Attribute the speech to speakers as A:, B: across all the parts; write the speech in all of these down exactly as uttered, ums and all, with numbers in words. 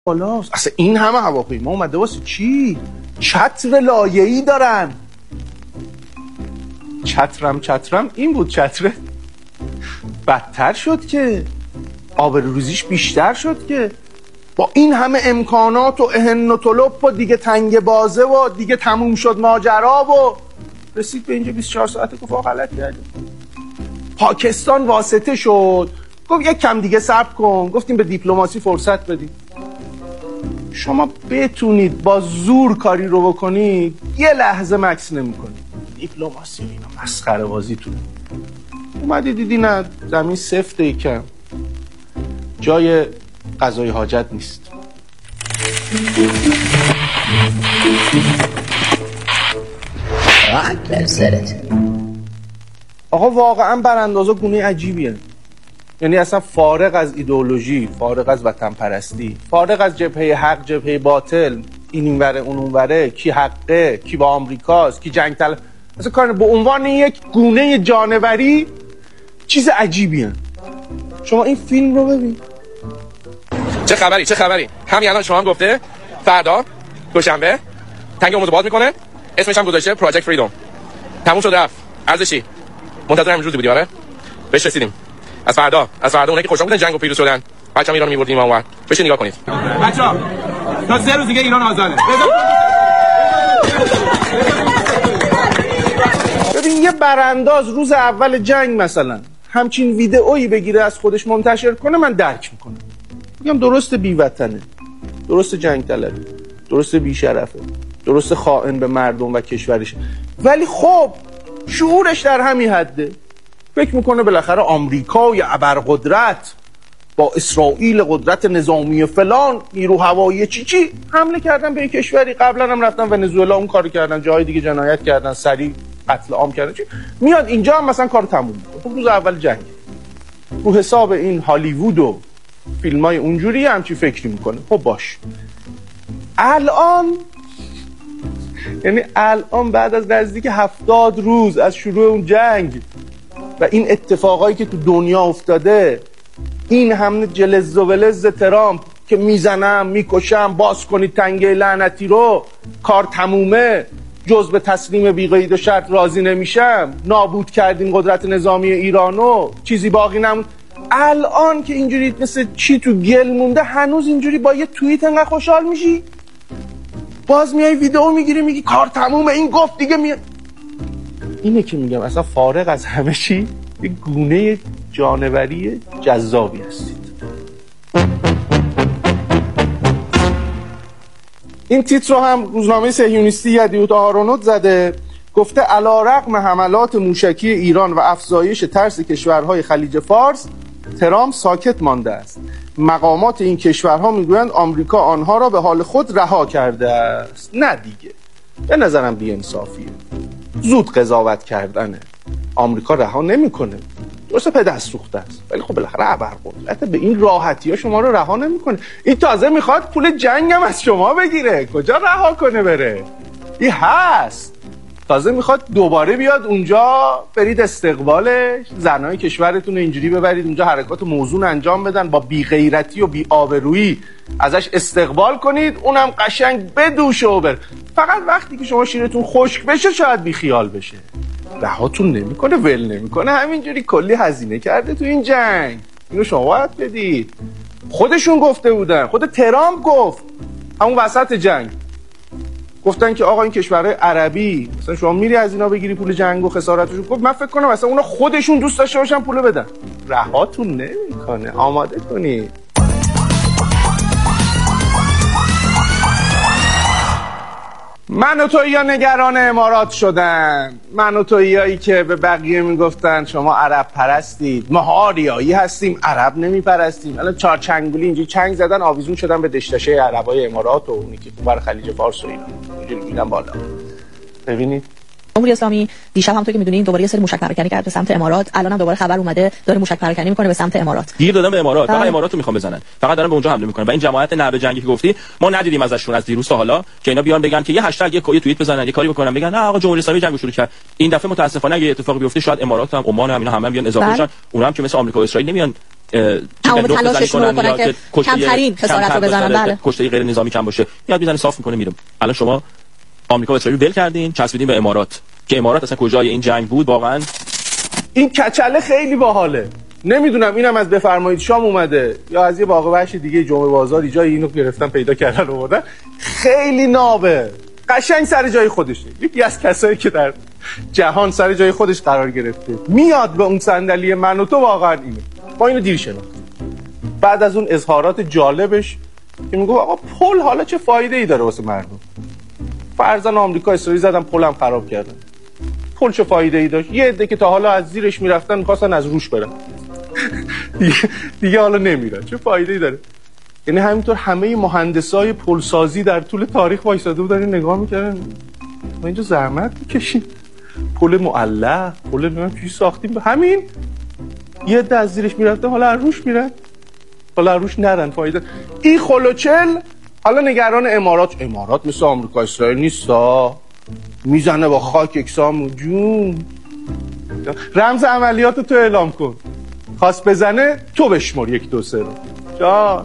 A: بالاست. اصلا این همه هواپیما اومده واسه چی؟ چتر لایه‌ای دارن. چترم چترم این بود چتره. بدتر شد که آبروریزیش بیشتر شد که با این همه امکانات و اهن و طلب و دیگه تنگ بازه و دیگه تموم شد ماجرا و رسید به اینجا بیست و چهار ساعته گفت آقا غلط کردیم. پاکستان واسطه شد گفت یک کم دیگه صبر کن، گفتیم به دیپلماسی فرصت بدیم. شما بتونید با زور کاری رو بکنید یه لحظه مکس نمی‌کنید. دیپلماسی اینا مسخره بازیتونه. اومدی دیدی نه زمین سفته یکم جای قضای حاجت نیست. آقا واقعا براندازا گونه عجیبیه. یعنی اصلا فارغ از ایدئولوژی، فارغ از وطن پرستی، فارغ از جبهه حق جبهه باطل، این اینوره اون اونوره، کی حقه کی با آمریکاست کی جنگ طلب، اصلا کار به عنوان یک گونه جانوری چیز عجیبیه. شما این فیلم رو ببین.
B: چه خبری چه خبری همین الان شما هم گفته فردا دوشنبه تنگ امروز باز میکنه، اسمش هم گذاشته پروژکت فریدم. تموم شد رفت. ارزشی منتظر همین روزی بودی. آره بهش رسیدیم. از فردا از فردا اونایی که خوشحال بودن جنگو پیروز شدن بچه‌ام ایرانو می‌بردیم اونور. بشین نگاه کنید بچه‌ها تا سه روز دیگه ایران آزاده.
A: ببین یه برانداز روز اول جنگ مثلا همچین ویدئویی بگیره از خودش منتشر کنه من درک میکنم. میگم درست بی‌وطنه، درست جنگ طلبه، درست بی‌شرفه، درست خائن به مردم و کشورش، ولی خب شعورش در همین حده. فکر میکنه بالاخره آمریکا یا ابرقدرت با اسرائیل قدرت نظامی فلان نیرو هوایی چی چی حمله کردن به یک کشوری. قبلا هم رفتن ونزوئلا اون کارو کردن، جای دیگه جنایت کردن، سریع قتل عام کردن. چی میاد اینجا هم مثلا کار تموم میکنه. روز اول جنگ رو حساب این هالیوود و فیلمای اونجوری هم چی فکری میکنه. خب باش الان یعنی الان بعد از نزدیک هفتاد روز از شروع اون جنگ و این اتفاقایی که تو دنیا افتاده، این همه جلز و ولز ترامپ که میزنم میکشم باز کنید تنگه لعنتی رو، کار تمومه، جز به تسلیم بی قید و شرط راضی نمیشم، نابود کردیم قدرت نظامی ایرانو، چیزی باقی نموند. الان که اینجوری مثل چی تو گل مونده هنوز اینجوری با یه توییت انقدر خوشحال میشی؟ باز میای ویدیو میگیری میگی کار تمومه این گفت دیگه می... اینه که میگم اصلا فارغ از همه چی یه گونه جانوری جذابی هستید. این تیتر رو هم روزنامه صهیونیستی یدیوت آهرونوت زده، گفته علیرغم حملات موشکی ایران و افزایش ترس کشورهای خلیج فارس ترامپ ساکت مانده است. مقامات این کشورها میگویند آمریکا آنها را به حال خود رها کرده است. نه دیگه به نظرم بی‌انصافیه، زود قضاوت کردنه. آمریکا رها نمیکنه، درسته پدست سوخته است، ولی خب بالاخره ابرقدرت به این راحتی ها شما رو رها نمیکنه. این تازه میخواد پول جنگ هم از شما بگیره، کجا رها کنه بره؟ این هست تازه میخواد دوباره بیاد اونجا برید استقبالش، زنای کشورتون رو اینجوری ببرید اونجا حرکات موزون انجام بدن، با بی‌غیرتی و بی‌آبرویی ازش استقبال کنید، اونم قشنگ بدوشه و بره. فقط وقتی که شما شیرتون خشک بشه شاید بیخیال بشه. رهاتون نمیکنه، ول نمیکنه، همینجوری کلی هزینه کرده تو این جنگ. اینو شما باید بدید. خودشون گفته بودن، خود ترامپ گفت همون وسط جنگ، گفتن که آقا این کشورهای عربی مثلا شما میری از اینا بگیری پول جنگ و خسارتشون، گفت من فکر کنم مثلا اونا خودشون دوست داشته باشن پول بدن. رهاتون نمیکنه، آماده کنید. من و توییا نگران امارات شدن، من و تویایی که به بقیه میگفتن شما عرب پرستید، ما آریایی هستیم عرب نمیپرستیم. الان چهار چنگولی اینجوری چنگ زدن آویزون شدن به دشتشه عربای امارات و اونی که تو بر خلیج فارس و اینا اینجوری میدن بالا. ببینید
C: جمهوری اسلامی دیشب همونطور که میدونین دوباره یه سری موشک پراکنی کرد به سمت امارات، الان هم دوباره خبر اومده داره موشک پراکنی میکنه به سمت امارات.
B: گیر دادن به امارات، فقط امارات رو میخوان بزنن، فقط دارن به اونجا حمله میکنن. و این جماعت نعره جنگی که گفتی ما ندیدیم ازشون از دیروز تا حالا که اینا بیان بگن که یه هشتگ یه توییت بزنن یه کاری بکنن بگن نه آقا جمهوری اسلامی جنگو شروع کرد. این دفعه متاسفانه اگه اتفاقی بیفته شاید امارات هم عمان هم اینا همه بیان اضافه بشن، اونها هم که مثل آمریکا و اسرائیل نمیان
C: تمام تلاششون رو کنن که کمترین خسارت رو بزنن. بله
B: کشته غیر نظامی کم باشه، میاد میزنه صاف میکنه میره. الان شما آمریکا و اسرائیل ول کردین، چسبیدین به امارات که امارات اصلا کجای این جنگ بود واقعا.
A: این کچله خیلی باحاله. نمیدونم اینم از بفرمایید شام اومده یا از یه باغ وحش دیگه جمعه بازاری جای اینو گرفتن پیدا کردن آوردن. خیلی نابه، قشنگ سر جای خودشه. یکی از کسایی که در جهان سر جای خودش قرار گرفته میاد به اون صندلی من و تو واقعا اینه. ما اینو دیر شناختیم. بعد از اون اظهارات جالبش که میگه آقا پل حالا چه فایده ای داره واسه مردم؟ فرضاً آمریکا اسرائیل زدن پلم خراب کردن. پل چه فایده ای داشت؟ یه عده که تا حالا از زیرش میرفتن می‌خواستن از روش برن. دیگه, دیگه حالا نمیرن. چه فایده ای داره؟ یعنی همینطور همه مهندسای پلسازی در طول تاریخ وایساده بودن نگاه می‌کردن. ما اینجا زحمت می‌کشیم. پل معلق، پل نمیدونم چی ساختیم به همین یه عده از زیرش میرفتن حالا از روش میرن. حالا از روش نرن فایده. این خلوچل حالا نگران امارات، امارات مثل آمریکا اسرائیل نیستا، میزنه با خاک اکسام جون. رمز عملیات تو اعلام کن، خواست بزنه تو بشمر یک دو سه رو جان.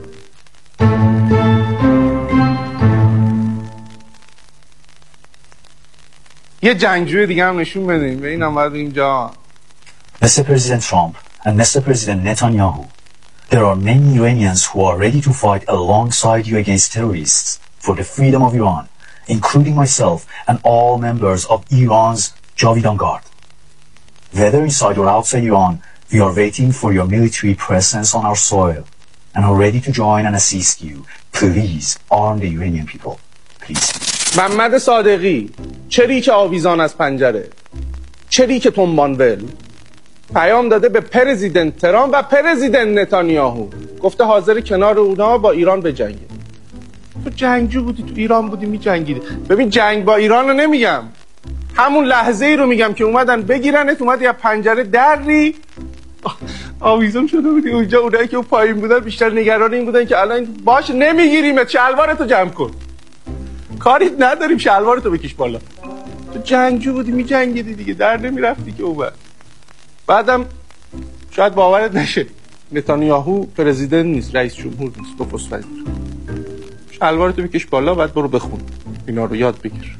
A: یه جنگجوی دیگه هم نشون بدیم به این هم باید اینجا.
D: Mister President Trump and Mister President Netanyahu, there are many Iranians who are ready to fight alongside you against terrorists for the freedom of Iran, including myself and all members of Iran's Javidan Guard. Whether inside or outside Iran, we are waiting for your military presence on our soil and are ready to join and assist you. Please arm the Iranian people. Please.
A: محمد صادقی، چریک آویزان از پنجره، چریک تنبانول، پیام داده به پرزیدنت ترامپ و پرزیدنت نتانیاهو، گفته حاضر کنار اونا با ایران بجنگه. تو جنگجو بودی، تو ایران بودی میجنگیدی. ببین جنگ با ایران رو نمیگم، همون لحظه ای رو میگم که اومدن بگیرنت، اومدی از پنجره دری آویزان شده بودی اونجا. اونایی که اون پایین بودن بیشتر نگران این بودن که الان باش نمیگیریمت، شلوارتو جمع کن، کاریت نداریم، شلوارتو بکش بالا. تو جنگجو بودی میجنگیدی دیگه، در نمیرفتی که اومد. بعدم شاید باورت نشه نتانیاهو پرزیدنت نیست، رئیس جمهور نیست، نخست وزیر. شلوارتو بکش بالا بعد برو بخون، اینا رو یاد بگیر.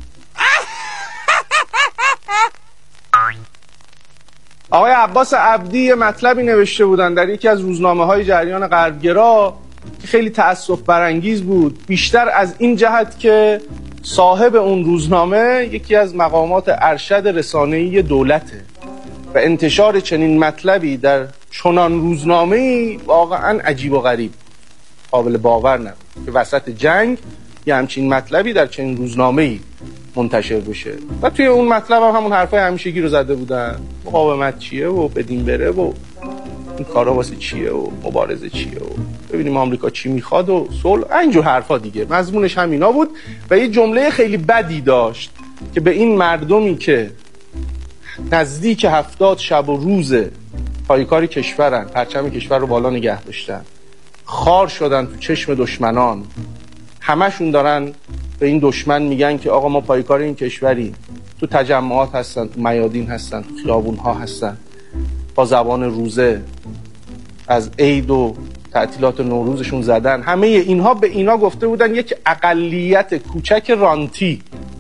A: آقای عباس عبدی یه مطلبی نوشته بودن در یکی از روزنامه‌های جریان غربگرا که خیلی تأسف برانگیز بود، بیشتر از این جهت که صاحب اون روزنامه یکی از مقامات ارشد رسانه‌ای دولته و انتشار چنین مطلبی در چنان روزنامه‌ای واقعا عجیب و غریب، قابل باور نبود که وسط جنگ یه همچین مطلبی در چنین روزنامه‌ای منتشر بشه. و توی اون مطلب هم همون حرفای همیشگی رو زده بودن، مقاومت چیه و بدین بره و این کارا واسه چیه و مبارزه چیه و ببینیم آمریکا چی میخواد و صلح، اینجور حرفا دیگه. مضمونش همینا بود و یه جمله خیلی بدی داشت که به این مردمی که نزدیک هفتاد شب و روز پایکار کشورن، پرچم کشور رو بالا نگه داشتن، خار شدن تو چشم دشمنان، همشون دارن به این دشمن میگن که آقا ما پایکار این کشوری، تو تجمعات هستن، تو میادین هستن، تو خیابون ها هستن، با زبان روزه از عید و تعطیلات نوروزشون زدن. همه اینها به اینا گفته بودن یک اقلیت کوچک رانتی.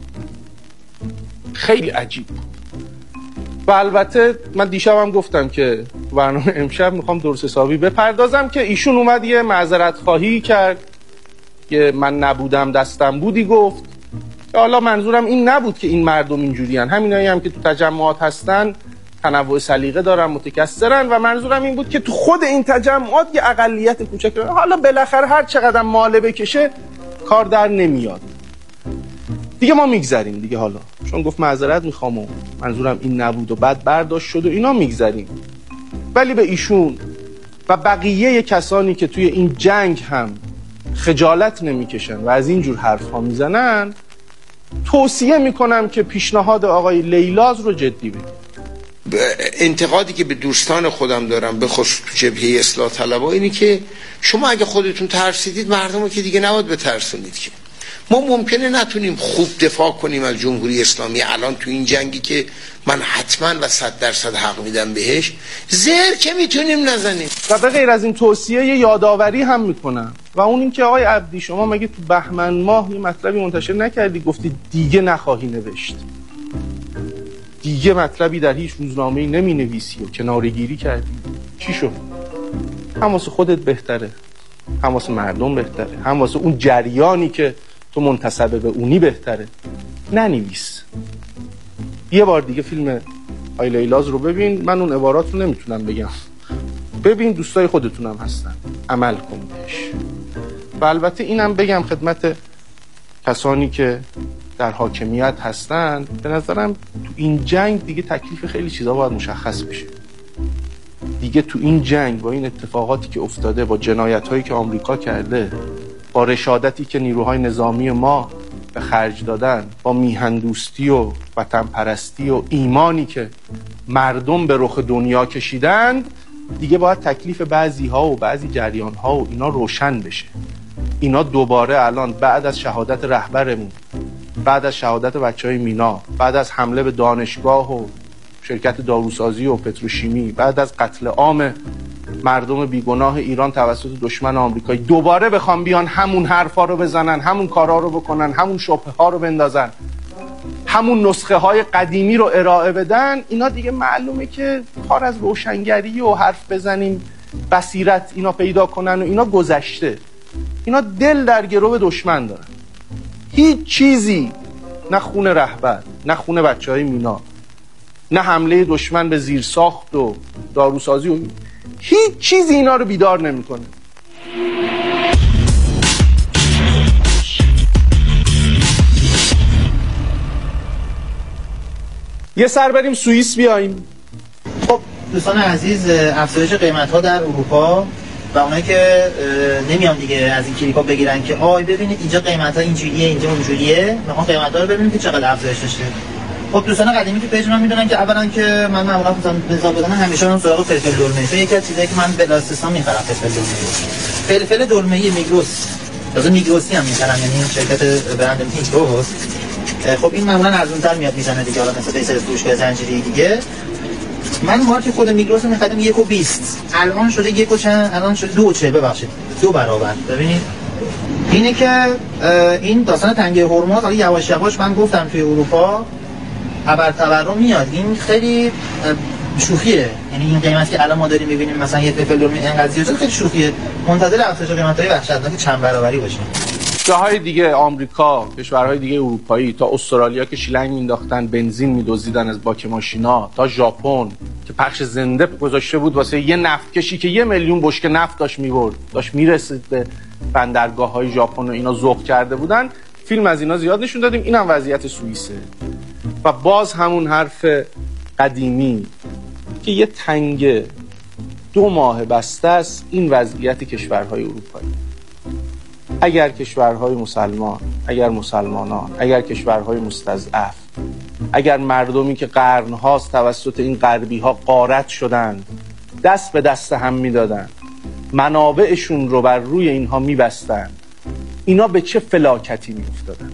A: خیلی عجیب. و البته من دیشب هم گفتم که برنامه امشب میخوام درست حسابی بپردازم که ایشون اومد یه معذرت خواهی کرد که من نبودم دستم بودی گفت که حالا منظورم این نبود که این مردم اینجوریان، همینایی هم که تو تجمعات هستن تنوع سلیقه دارن، متکثرن و منظورم این بود که تو خود این تجمعات یه اقلیت کوچک، حالا بالاخره هر چقدر ماله بکشه کار در نمیاد دیگه، ما میگذریم دیگه. حالا چون گفت معذرت میخوام و منظورم این نبود و بعد برداشت شد و اینا، میگذریم. ولی به ایشون و بقیه کسانی که توی این جنگ هم خجالت نمیکشن و از اینجور حرف ها میزنن توصیه میکنم که پیشنهاد آقای لیلاز رو جدی بگیرید.
E: انتقادی که به دوستان خودم دارم به خصوص تو جبهه اصلاح طلبها اینی که شما اگه خودتون ترسیدید مردم رو که دیگه نباید بترسونید. که ما ممکنه نتونیم خوب دفاع کنیم از جمهوری اسلامی الان تو این جنگی که من حتما و صد درصد حق میدم بهش، زر که میتونیم نزنیم.
A: و به غیر از این توصیه یه یادآوری هم میکنم و اون این که آقای عبدی شما مگه تو بهمن ماه یه مطلبی منتشر نکردی گفتی دیگه نخواهی نوشت، دیگه مطلبی در هیچ روزنامه‌ای نمی نویسی و کناره‌گیری کردی؟ چی شد؟ هم واسه خودت بهتره، هم واسه مردم بهتره، هم واسه اون جریانی که تو منتسب به اونی بهتره. ننویس. یه بار دیگه فیلم آی لیلاز رو ببین. من اون عبارات رو نمیتونم بگم. ببین، دوستای خودتونم هستن، عمل کن بهش. و البته اینم بگم خدمت کسانی که در حاکمیت هستن، به نظرم تو این جنگ دیگه تکلیف خیلی چیزا باید مشخص بشه. دیگه تو این جنگ با این اتفاقاتی که افتاده، با جنایت‌هایی که آمریکا کرده، با رشادتی که نیروهای نظامی ما به خرج دادن، با میهندوستی و وطن پرستی و ایمانی که مردم به رخ دنیا کشیدند، دیگه باید تکلیف بعضی ها و بعضی جریان ها و اینا روشن بشه. اینا دوباره الان بعد از شهادت رهبرمون، بعد از شهادت بچهای مینا، بعد از حمله به دانشگاه و شرکت داروسازی و پتروشیمی، بعد از قتل عام مردم بیگناه ایران توسط دشمن آمریکایی، دوباره بخوام بیان همون حرفا رو بزنن، همون کارا رو بکنن، همون شبهه ها رو بندازن، همون نسخه های قدیمی رو ارائه بدن، اینا دیگه معلومه که کار از روشنگری و حرف بزنیم بصیرت اینا پیدا کنن و اینا گذشته. اینا دل در گرو دشمن دارن. هیچ چیزی، نه خون رهبر، نه خون بچهای مینا، نه حمله دشمن به زیرساخت و داروسازی و هیچ چیزی اینا رو بیدار نمیکنه. یه سر بریم سوئیس بیاییم.
F: خب دوستان عزیز، افزایش قیمت ها در اروپا و اونایی که نمیان دیگه از این کلیپا بگیرن که آی ببینید اینجا قیمت ها اینجوریه اینجا اونجوریه، میخوان قیمت ها رو ببینید که چقدر افزایش داشته. خب دوستان قدیمی که پیج من میدونن که اولا که من معمولا مثلا حساب بدن همیشه اون سراغ فلفل دلمه، چون یکی از چیزایی که من بلاستیسان میخرم فلفل دلمه. فلفل دلمه میگروس، تازه میگروسی هم میخرم، یعنی این شرکت برند میگروس. خب این معمولا ارزان‌تر میاد میزنه دیگه، حالا مثلا بیس فروشگاه زنجیره‌ای دیگه. من مارک خود میگروس رو میخریدم یک و بیست، الان شده یک و چند، الان شده دو و چه، ببخشید دو برابر. ببینید اینه که این داستان تنگه هرمز حالا یواش یواش من گفتم توی اروپا ابر تورم میاد. این خیلی شوخیه، یعنی این قیمتی که الان ما داریم میبینیم مثلا یه فلفل دلمه اینقدر زیاده، خیلی شوخیه. منتظر افزایش قیمت‌های وحشتناک چند برابری باشیم.
A: جاهای دیگه آمریکا، کشورهای دیگه اروپایی، تا استرالیا که شیلنگ مینداختن بنزین میدزدیدن از باک ماشینا، تا ژاپن که پخش زنده گذاشته بود واسه یه نفتکشی که یه میلیون بشکه نفت داشت میبرد، داشت میرسید به بندرگاه‌های ژاپن و اینا ذوق کرده بودن. فیلم از اینا زیاد نشون دادیم. اینم وضعیت سوئیسه. و باز همون حرف قدیمی که یه تنگ دو ماه بسته است، این وضعیت کشورهای اروپایی. اگر کشورهای مسلمان، اگر مسلمانان، اگر کشورهای مستضعف، اگر مردمی که قرنهاست توسط این غربی ها غارت شدند دست به دست هم میدادند، منابعشون رو بر روی اینها میبستند، اینا به چه فلاکتی میافتادن؟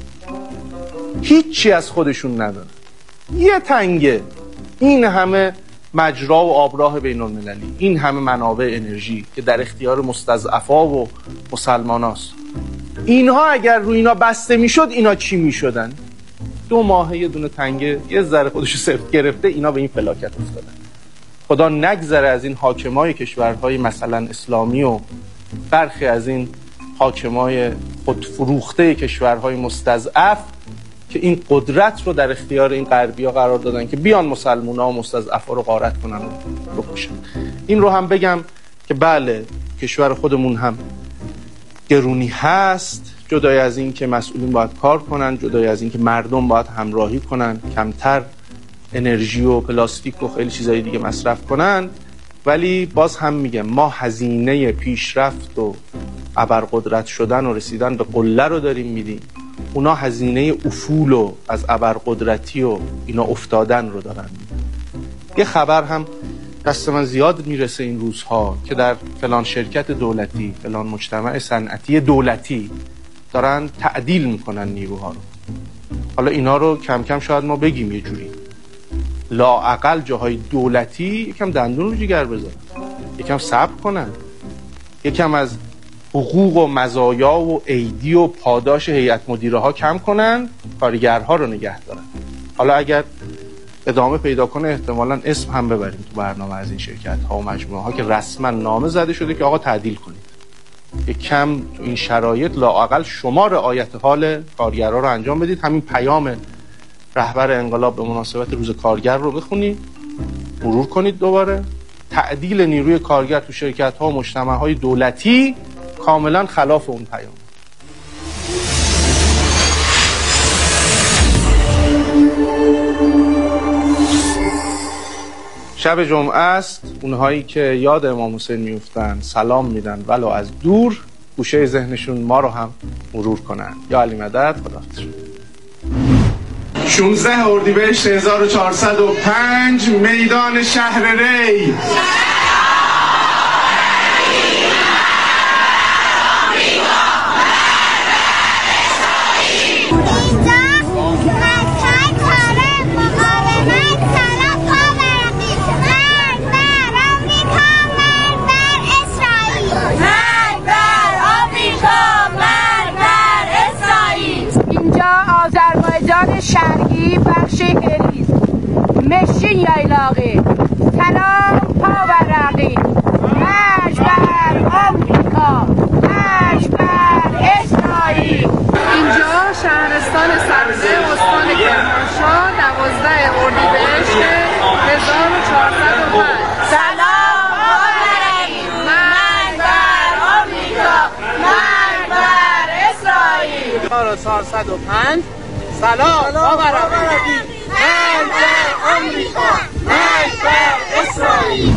A: هیچی از خودشون ندارن. یه تنگه این همه مجرا و آبراه بین المللی، این همه منابع انرژی که در اختیار مستضعفا و مسلماناست، اینها اگر روی اینا بسته میشد اینا چی میشدن؟ دو ماهه یه دونه تنگه یه ذره خودشو سفت گرفته، اینا به این فلاکت افتادن. خدا نگذره از این حاکمای کشورهای مثلا اسلامی و برخی از این حاکمای خودفروخته کشورهای مستضعف که این قدرت رو در اختیار این غربی‌ها قرار دادن که بیان مسلمان‌ها و مستضعفا رو غارت کنن و بکشن. این رو هم بگم که بله کشور خودمون هم گرونی هست، جدای از این که مسئولین باید کار کنن، جدای از این که مردم باید همراهی کنن، کمتر انرژی و پلاستیک و خیلی چیزای دیگه مصرف کنن، ولی باز هم میگم ما هزینه پیشرفت و ابرقدرت شدن و رسیدن به قله رو داریم میدیم. اونا هزینه افول و از ابرقدرتی و اینا افتادن رو دارن. یه خبر هم دست من زیاد میرسه این روزها که در فلان شرکت دولتی، فلان مجتمع صنعتی دولتی دارن تعدیل میکنن نیروها رو. حالا اینا رو کم کم شاید ما بگیم یه جوری، لااقل جاهای دولتی یکم دندون رو جگر بذارن، یکم صبر کنن، یکم از حقوق و مزایا و ایدی و پاداش هیئت مدیره ها کم کنن، کارگرها رو نگه دارن. حالا اگر ادامه پیدا کنه احتمالاً اسم هم ببریم تو برنامه از این شرکت ها و مجموعه ها که رسما نامه زده شده که آقا تعدیل کنید. یک کم تو این شرایط لااقل شما رعایت حال کارگرها رو انجام بدید. همین پیام رهبر انقلاب به مناسبت روز کارگر رو بخونید، مرور کنید دوباره. تعدیل نیروی کارگر تو شرکت ها و مجتمع های دولتی کاملا خلاف اون پیام. شب جمعه است، اونهایی که یاد امام حسین میفتن سلام میدن ولو از دور، گوشه ذهنشون ما رو هم مرور کنن. یا علی مدد، خداحافظ. شانزده اردیبهشت هزار و چهارصد و پنج، میدان شهر ری.
G: آذربایجان شرقی بخش هریز مشین یایلاقی سلام پاورقی مش بر آمریکا مش بر اسرائیل.
H: اینجا شهرستان سبزه استان کرمانشاه دوازده اردیبهشت هزار و چهارصد و پنج.
G: سلام پاورقی مش بر آمریکا مش بر اسرائیل.
H: هزار و چهارصد و پنج. سلام پاورقی
G: مرگ بر آمریکا مرگ بر اسرائیل.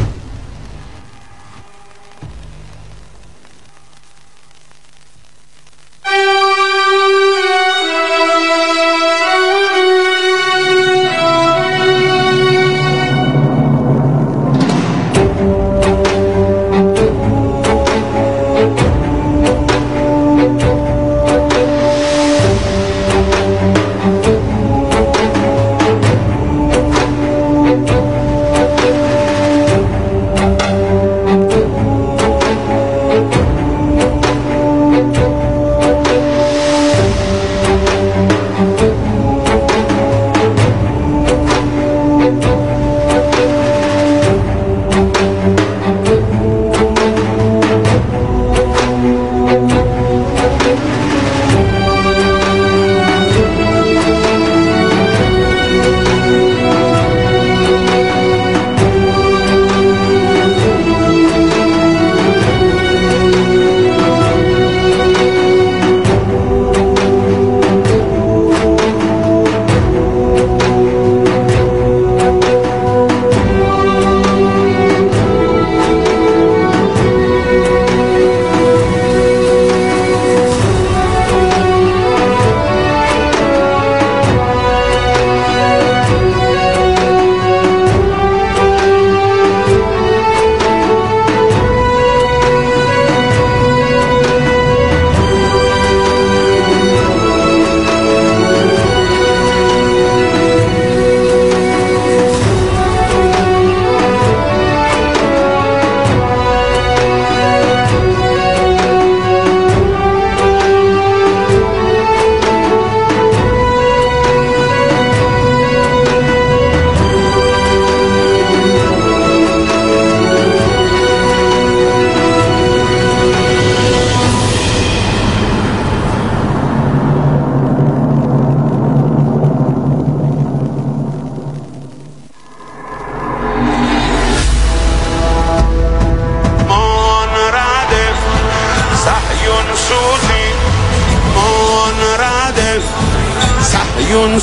I: صهیون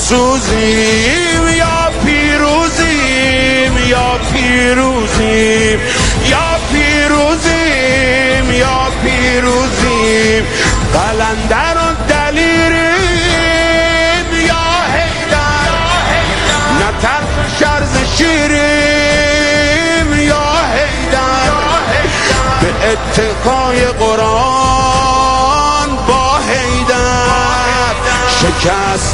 I: سوزیم یا پیروزیم یا پیروزیم یا پیروزیم یا پیروزیم قلندر و دلیریم پای قرآن با حیدر شکست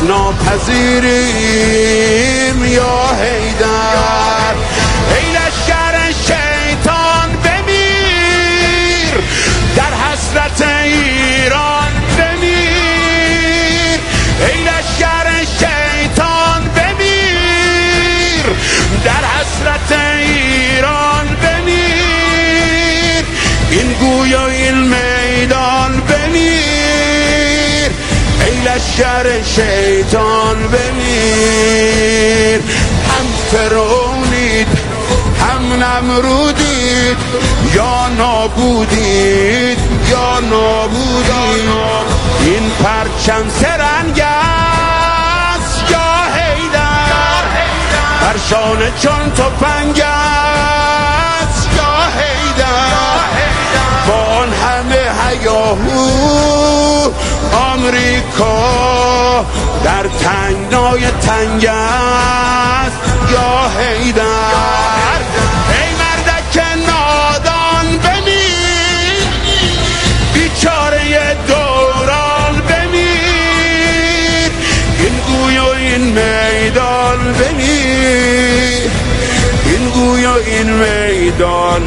I: ناپذیریم یا حیدر. ای لشکر شیطان بمیر در حسرت ایران بمیر. ای لشکر شیطان بمیر در حسرت ایران بمیر. این گوی و این میدان بمیر. ای لشکر شیطان بمیر. هم فرعونید هم نمرودید یا نابودید یا نابودید. این پرچم سرنگ است یا حیدر پرشانه چون تفنگ است یا حیدر. با آن همه هیاهو آمریکا در تنگنای تنگ است یا حیدر. ای مردک نادان بمیر بیچاره دوران بمیر. این گوی و این میدان بمیر. این گوی و این میدان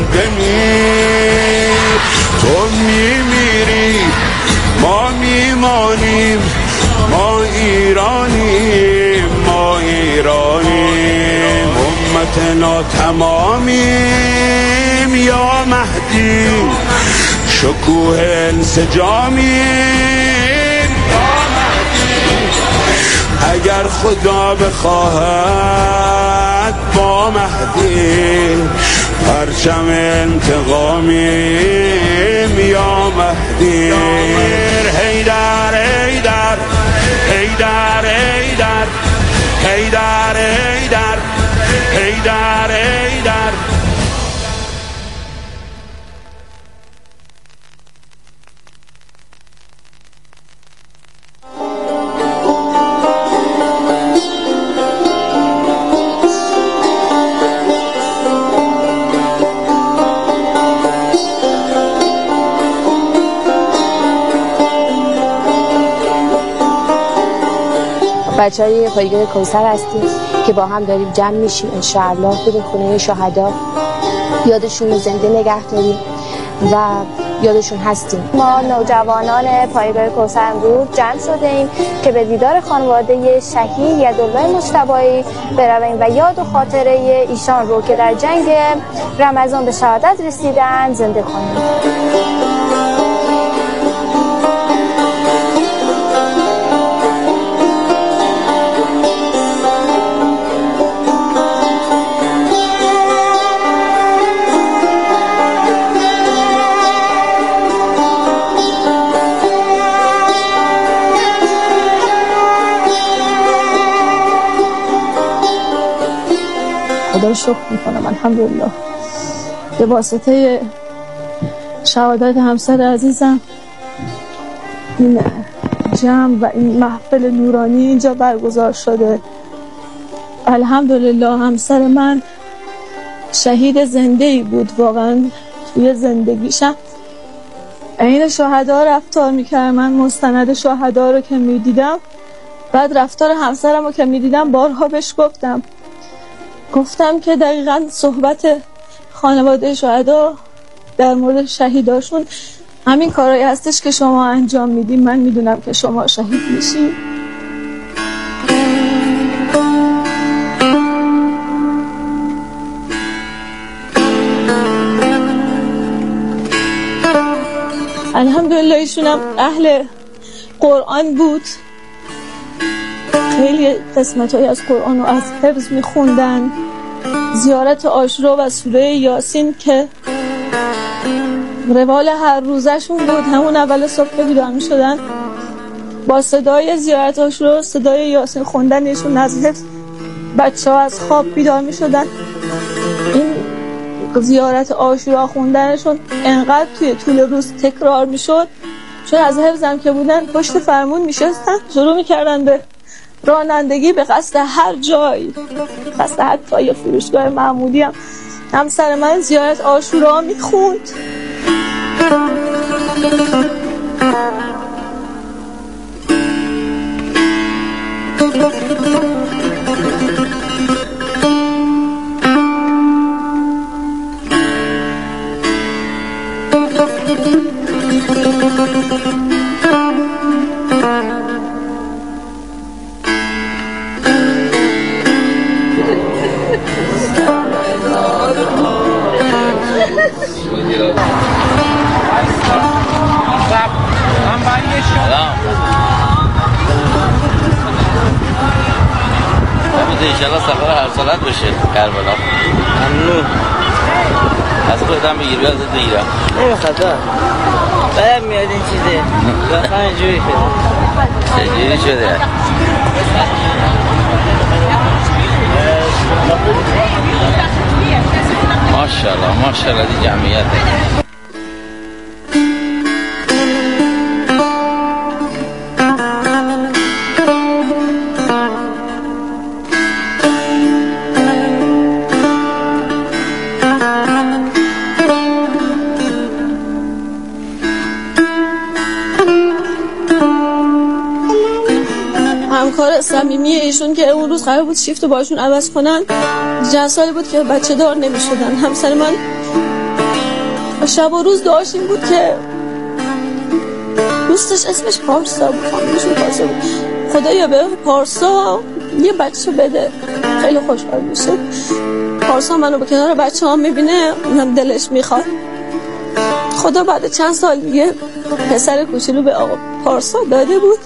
I: بمیر. تو میمیری ما میمانیم ما ایرانیم ما ایرانیم. امت ناتمامیم یا مهدی شکوه انسجامیم یا مهدی. اگر خدا بخواهد با مهدی پرچم انتقامیم یا مهدی. حیدر حیدر حیدر حیدر حیدر حیدر حیدر حیدر.
J: بچه های پایگاه کوثر هستیم که با هم داریم جمع میشیم انشاءالله به خونه شهدا یادشون رو زنده نگه داریم و یادشون هستیم.
K: ما نوجوانان پایگاه کوثر امروز جمع شده ایم که به دیدار خانواده شهید یدالله مجتبی برویم و یاد و خاطره ایشان رو که در جنگ رمضان به شهادت رسیدن زنده کنیم.
L: خدا رو شکر میکنم الحمدلله به واسطه شهادت همسر عزیزم این جمع و این محفل نورانی اینجا برگزار شده. الحمدلله همسر من شهید زنده‌ای بود، واقعا توی زندگیشم عین شهدا رفتار میکرد. من مستند شهدا رو که میدیدم بعد رفتار همسرم رو که میدیدم بارها بهش گفتم گفتم که دقیقاً صحبت خانواده شهدا در مورد شهیداشون همین کارهایی هستش که شما انجام میدیم. من میدونم که شما شهید میشید. الحمدلله ایشونم اهل قرآن بود، خیلی قسمت های از قرآن رو از حفظ میخوندن. زیارت عاشورا و سوره یاسین که روال هر روزشون بود، همون اول صبح بیدار میشدن با صدای زیارت عاشورا صدای یاسین خوندنشون از حفظ بچه ها از خواب بیدار میشدن. این زیارت عاشورا خوندنشون انقدر توی طول روز تکرار میشد چون از حفظم که بودن پشت فرمون میشستن شروع میکردن به رانندگی به قصد هر جای، قصد حتی یه فروشگاه معمولی هم همسر من زیارت عاشورا میخوند.
M: انشالله سفر هر سالت بشه کربلا. ممنون. از خودم بگیر بیاد از دیگرم
N: نمیخواد باید میاد این چیزه بخواه اینجوری شده
M: چجوری شده؟ ماشاءالله ماشاءالله دی جمعیت
L: همکار صمیمی ایشون که اون روز قرار بود شیفت رو باشون عوض کنن، چند سالی بود که بچه دار نمی شدن. همسر من شب و روز دعاش این بود که دوستش اسمش پارسا بود، فامیلشون پارسا بود، خدایا به پارسا یه بچه بده، خیلی خوشحال میشه. پارسا منو به کنار بچه ها میبینه، اونم دلش میخواد. خدا بعد چند سال دیگه پسر کوچولو به آقا پارسا داده بود.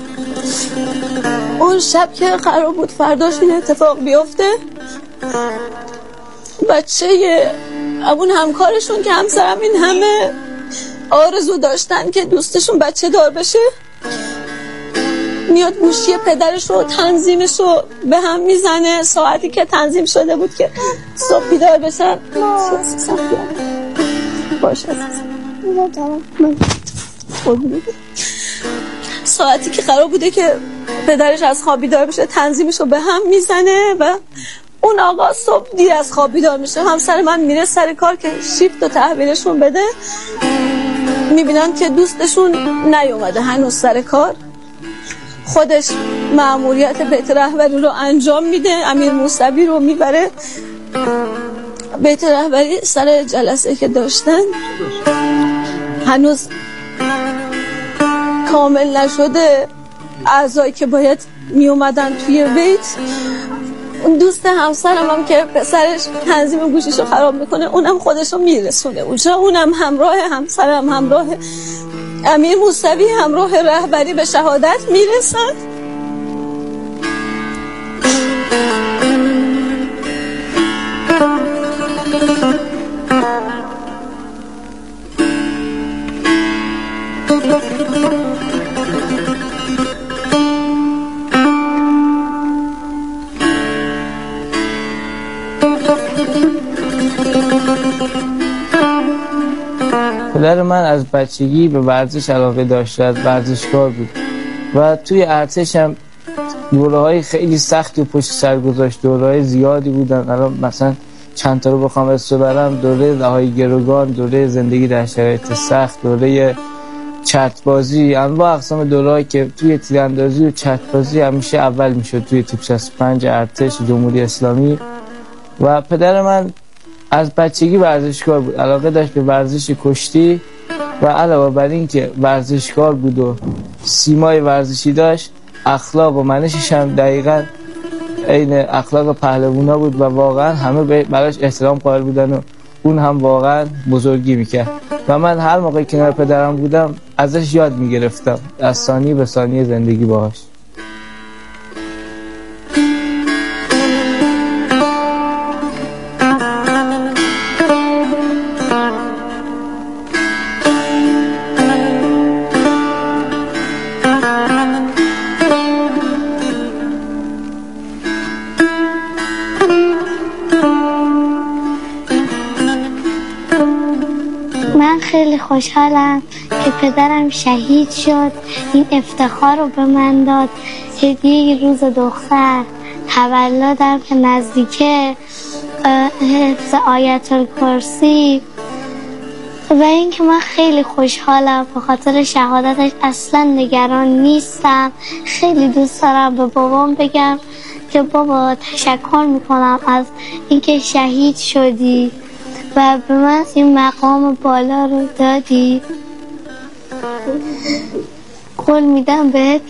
L: اون شب که قرار بود فرداش این اتفاق بیفته، بچه اون همکارشون که همسرم این همه آرزو داشتن که دوستشون بچه دار بشه، میاد گوشی پدرش رو تنظیمش رو به هم میزنه. ساعتی که تنظیم شده بود که صبح بیدار بشن. باشه ساعتی که قرار بوده که پدرش از خواب بیدار بشه تنظیمش رو به هم میزنه و اون آقا صبح دیر از خواب بیدار میشه. همسر من میره سر کار که شیفت و تحویلشون بده، میبینن که دوستشون نیومده هنوز سر کار. خودش مأموریت بیت رهبری رو انجام میده، امیر موسوی رو میبره بیت رهبری. سر جلسه که داشتن هنوز کامل نشده، اعضایی که باید می اومدن توی بیت، اون دوست همسرم هم که پسرش تنظیم گوشیشو خراب میکنه اونم خودشو میرسونه اونجا، اونم همراه همسرم همراه امیر موسوی همراه رهبری به شهادت میرسن.
N: پدر من از بچگی به ورزش علاقه داشت، از ورزشکار بود و توی ارتش هم دوره‌های خیلی سختی و پشت سر گذاشت. دوره‌های زیادی بودن، الان مثلا چند تا رو بخوام اسم ببرم: دوره رهایی گروگان، دوره زندگی در شرایط سخت، دوره چرت‌بازی، انواع اقسام دوره‌ای که توی تیراندازی و چرت‌بازی همیشه اول میشد توی تیپ شصت و پنج ارتش جمهوری اسلامی. و پدر من از بچگی ورزشکار بود، علاقه داشت به ورزش کشتی و علاوه بر این که ورزشکار بود و سیمای ورزشی داشت، اخلاق و منشش هم دقیقاً عین اخلاق پهلوانا بود و واقعا همه براش احترام قائل بودن و اون هم واقعا بزرگی میکرد. و من هر موقع کنار پدرم بودم ازش یاد میگرفتم، از ثانیه به ثانیه زندگی باهاش.
O: خیلی خوشحالم که پدرم شهید شد، این افتخار رو به من داد. هدیه روز دختر تولدم که نزدیکه، حفظ آیت الکرسی و اینکه من خیلی خوشحالم به خاطر شهادتش، اصلا نگران نیستم. خیلی دوست دارم به بابام بگم که بابا تشکر میکنم از اینکه شهید شدی و به من این مقام بالا رو دادی. قول میدم بهت